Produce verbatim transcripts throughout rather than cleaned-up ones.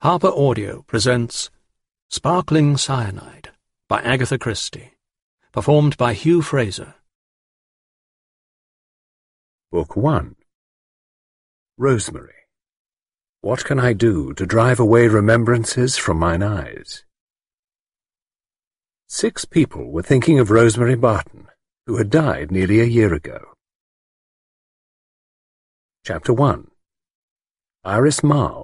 Harper Audio presents Sparkling Cyanide by Agatha Christie, performed by Hugh Fraser. Book one. Rosemary. What can I do to drive away remembrances from mine eyes? Six people were thinking of Rosemary Barton, who had died nearly a year ago. Chapter one. Iris Marle.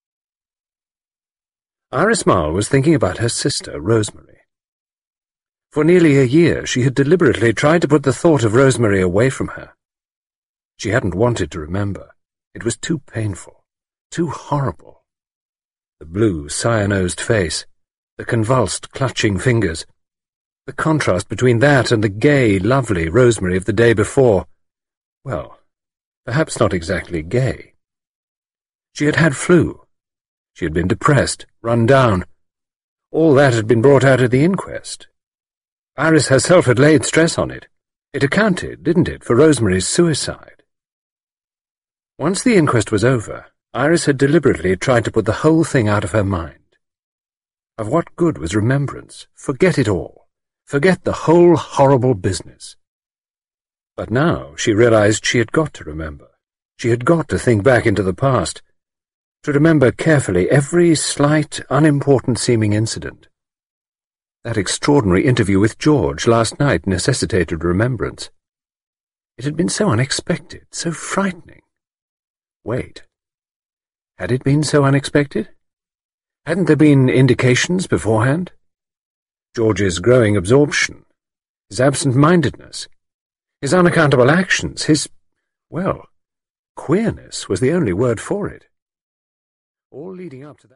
Iris Marle was thinking about her sister, Rosemary. For nearly a year she had deliberately tried to put the thought of Rosemary away from her. She hadn't wanted to remember. It was too painful, too horrible. The blue, cyanosed face, the convulsed, clutching fingers, the contrast between that and the gay, lovely Rosemary of the day before. Well, perhaps not exactly gay. She had had flu. She had been depressed, run down. All that had been brought out at the inquest. Iris herself had laid stress on it. It accounted, didn't it, for Rosemary's suicide? Once the inquest was over, Iris had deliberately tried to put the whole thing out of her mind. Of what good was remembrance? Forget it all. Forget the whole horrible business. But now she realized she had got to remember. She had got to think back into the past, to remember carefully every slight, unimportant-seeming incident. That extraordinary interview with George last night necessitated remembrance. It had been so unexpected, so frightening. Wait. Had it been so unexpected? Hadn't there been indications beforehand? George's growing absorption, his absent-mindedness, his unaccountable actions, his, well, queerness was the only word for it. All leading up to that.